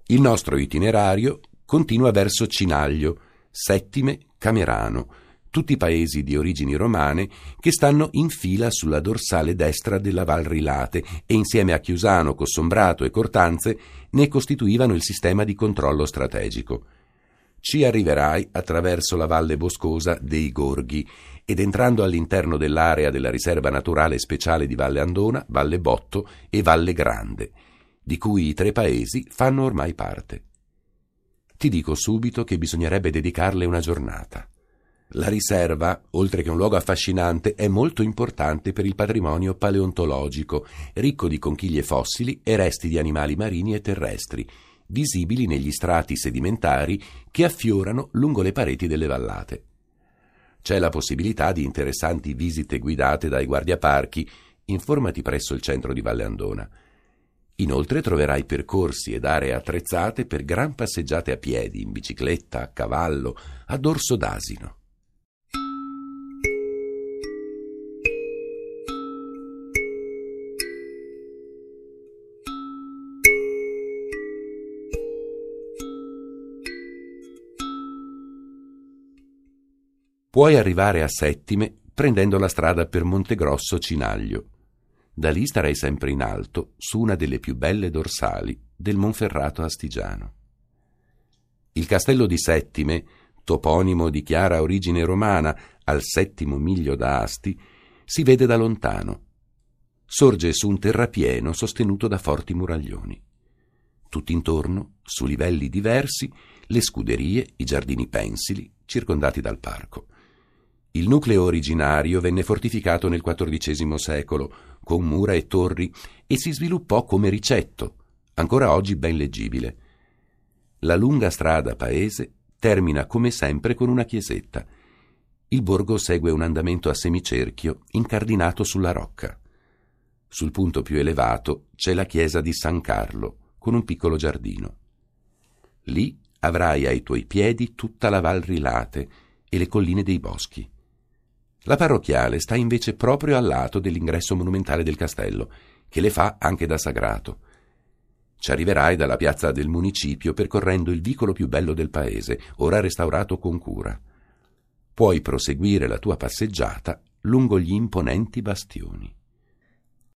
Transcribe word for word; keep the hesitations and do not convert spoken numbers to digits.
Il nostro itinerario continua verso Cinaglio, Settime, Camerano, tutti paesi di origini romane che stanno in fila sulla dorsale destra della Val Rilate e insieme a Chiusano, Cossombrato e Cortanze ne costituivano il sistema di controllo strategico. Ci arriverai attraverso la valle boscosa dei Gorghi ed entrando all'interno dell'area della riserva naturale speciale di Valle Andona, Valle Botto e Valle Grande, di cui i tre paesi fanno ormai parte. Ti dico subito che bisognerebbe dedicarle una giornata. La riserva, oltre che un luogo affascinante, è molto importante per il patrimonio paleontologico, ricco di conchiglie fossili e resti di animali marini e terrestri, visibili negli strati sedimentari che affiorano lungo le pareti delle vallate. C'è la possibilità di interessanti visite guidate dai guardiaparchi. Informati presso il centro di Valle Andona. Inoltre troverai percorsi ed aree attrezzate per gran passeggiate a piedi, in bicicletta, a cavallo, a dorso d'asino. Puoi arrivare a Settime prendendo la strada per Montegrosso Cinaglio. Da lì starai sempre in alto, su una delle più belle dorsali del Monferrato Astigiano. Il castello di Settime, toponimo di chiara origine romana, al settimo miglio da Asti, si vede da lontano. Sorge su un terrapieno sostenuto da forti muraglioni. Tutt'intorno, su livelli diversi, le scuderie, i giardini pensili, circondati dal parco. Il nucleo originario venne fortificato nel quattordicesimo secolo, con mura e torri, e si sviluppò come ricetto, ancora oggi ben leggibile. La lunga strada paese termina come sempre con una chiesetta. Il borgo segue un andamento a semicerchio incardinato sulla rocca. Sul punto più elevato c'è la chiesa di San Carlo, con un piccolo giardino. Lì avrai ai tuoi piedi tutta la Val Rilate e le colline dei boschi. La parrocchiale sta invece proprio al lato dell'ingresso monumentale del castello, che le fa anche da sagrato. Ci arriverai dalla piazza del municipio percorrendo il vicolo più bello del paese, ora restaurato con cura. Puoi proseguire la tua passeggiata lungo gli imponenti bastioni.